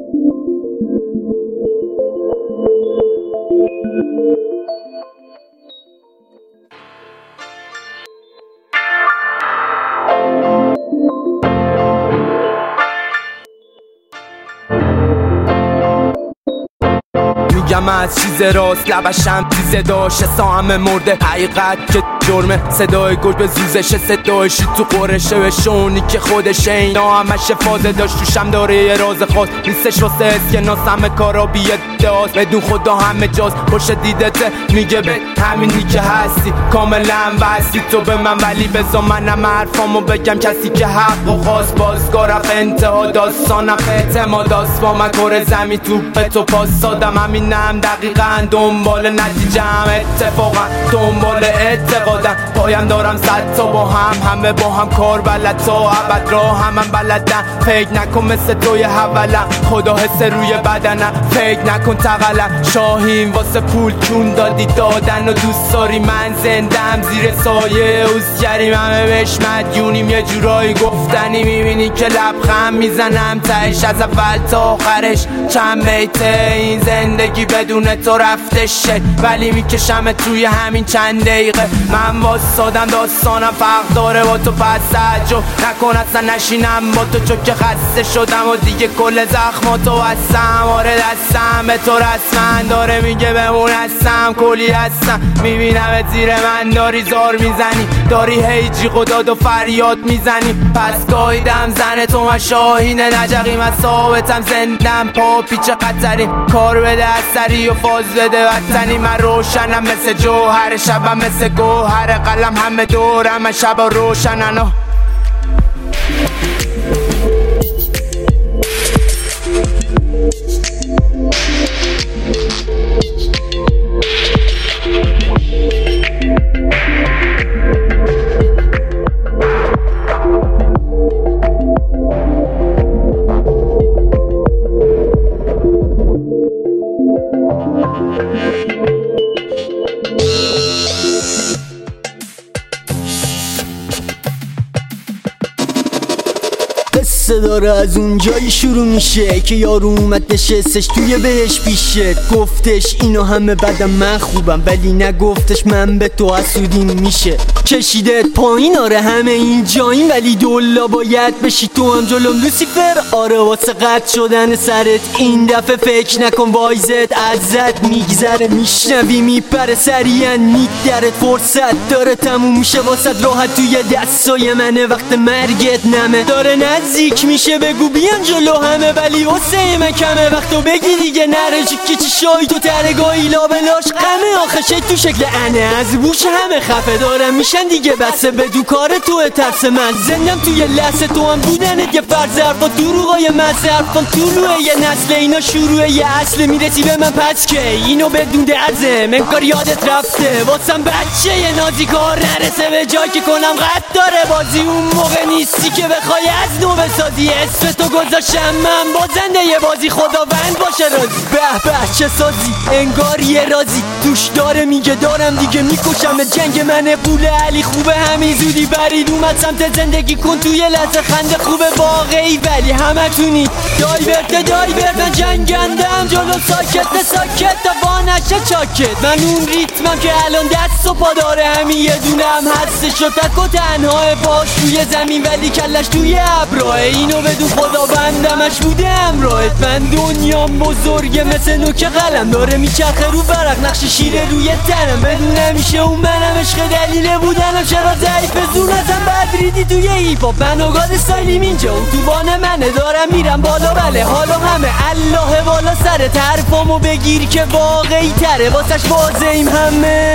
میگم از چیز راست لبشم تیزه داشت همه مرده حقیقت که جرمه صدای گل به زوزش صدایشی تو قرشه به شونی که خودشه اینا همش فازه داشت توشم داره یه راز خاص نیستش واسه اسکناس همه کارا بیاد داست بدون خدا همه جاست پشت دیدته میگه به همینی که هستی کاملا واسی تو به من ولی بزا منم حرفامو بگم کسی که حق و خواست بازگارم انتها داستانم اعتماد است با من کره زمین توپ تو پاس سادم همینم دقیقا دنبال نتیجم اتفاقا دنبال اعتقادم پایم دارم صد تا با هم همه با هم کار بلد تا ابد راه هم بلدن فکر نکن مثل توی حولم خدا حس روی بدنم فکر نکن تقلم شاهین واسه پول چون دادی دادن و دوست داری من زندم زیر سایه اوزگریم همه بهش مدیونیم یه جورایی گفتنی میبینی که لبخند میزنم تهش از اول تا آخرش چند بیته این زندگی بدون تو رفتشه ولی میکشم توی همین چند دقیقه من واسادم داستانم فرق داره با تو پس سجو نکن اصلا نشینم با تو چون که خسته شدم و دیگه کل زخماتو هستم آره دستم به تو رسمن داره میگه بمون هستم کلی هستم میبینم زیر من داری زار میزنی داری هی جیغ و داد و فریاد میزنی پس گایدم زن تو من شاهین نجقی من ثابتم زندم پا پیچ قطری کار بده اثری و فاز بده وطنی من روشنم مثل جوهر شبم مثل گوهر قلم همه دورم من شب روشنن قصه داره از اون جایی شروع میشه که یارو اومد نشستش توی بهش پیشت گفتش اینو همه بدم من خوبم ولی نگفتش من به تو حسودیم میشه کشیدت پایین آره همه این جاییم ولی دولا باید بشی تو هم جلوم لوسیفر آره واسه قطع شدن سرت این دفعه فکر نکن وایزت ازت میگذره میشنوی میپره سریعا میدرت فرصت داره تموم میشه واسه راحت توی دستای منه وقت مرگت نمه داره نزدیک میشه بگو بیان جلو همه ولی واسه من کمه وقتو بگی دیگه نره که چی شایی تو ترگاهی لابلاش غمه آخشه تو شکل انه از بوش همه خفه دارم میشن دیگه بسه بدو کار تو ترس من زندم توی لحظه تو هم بودنت یه فرض حرفا دروغای مزه حرفان طلوعه یه نسل اینا شروعه یه اصل میرسی به من پس که اینو بدون درزه منکار یادت رفته واسم بچه یه نازی کار نرسه به جای که کنم قد داره بازی اون موقع نیستی که بخوای از نو بسازی اسم تو گذاشتم من بازنده یه بازی خداوند باشه راضی به به چه سازی انگار یه رازی توش داره میگه دارم دیگه میکشم به جنگ منه پول علی خوبه همین زودی برید اومد سمت زندگی کن توی لحظه خنده خوبه واقعی ولی همه تونی دایورت جنگندم جلو ساکت تا با نشه چاکت من اون ریتمم که الان دست و پا داره همین یه دونم هستش و تک و تنها باش توی زمین ولی کلش توی ابراه اینو بدون خدا بندمش بوده امراهت من دنیام بزرگه مثل نوک قلم داره میچرخه رو برق نقش شیره روی تنم بدون همیشه اون منم عشق دلیله بودنم چرا ضعیف زون ازم بد ریدی توی هیپاپ من و گاد استایلیم اینجا اتوبان منه دارم میرم بالا بله حالا همه الله بالا سر طرفامو بگیر که واقعی تره واسش بازیم همه